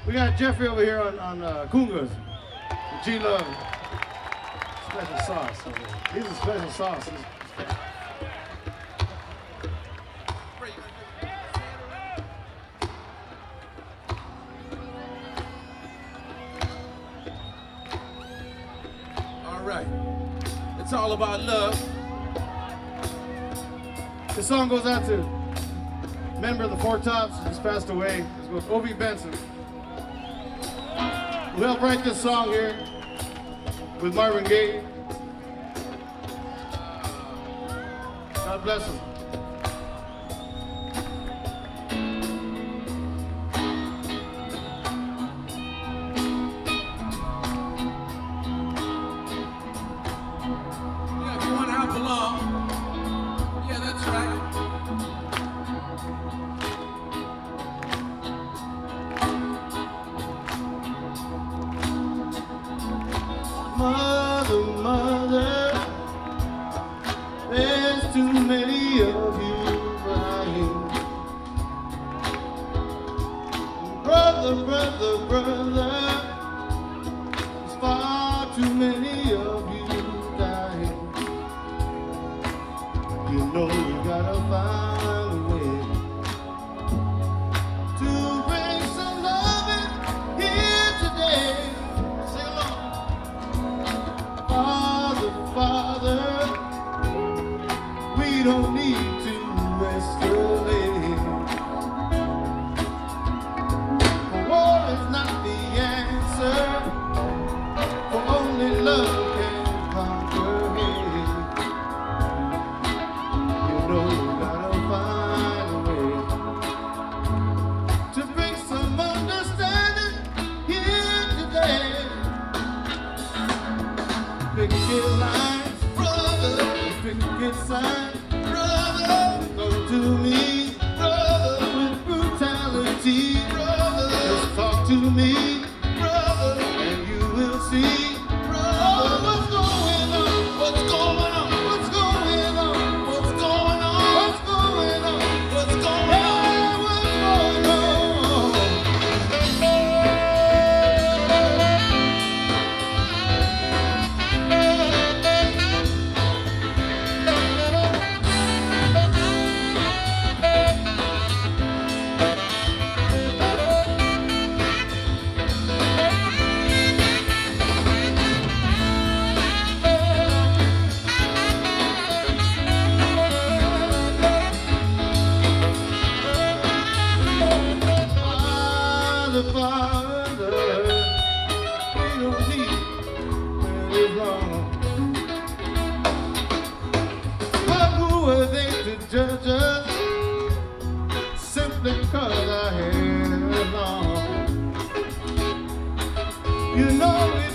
We got Jeffrey over here on Kungas. G-Love. Special sauce. He's a special sauce. All right. It's all about love. This song goes out to a member of the Four Tops who just passed away. This goes Obi Benson. We helped write this song here with Marvin Gaye. God bless him. Yeah, if you want to help along. Yeah, that's right. Mother, mother, there's too many of you crying. Brother, brother, brother, there's far too many of you dying. You know you gotta find a way to bring some loving here today. Sing along. Father, Father, we don't need to escalate. War is not the answer, for only love can conquer hate. You know you gotta find a way to bring some understanding here today. Picket lines, brother, picket signs, brother, come to me, brother, with brutality, brother, just talk to me, brother, and you will see, brother, what's going on, what's going on, what's going on, what's going on, what's going on, what's going on, what's going on. Father, Father, we don't need where it's wrong. But who are they to judge us simply because our hair is long? You know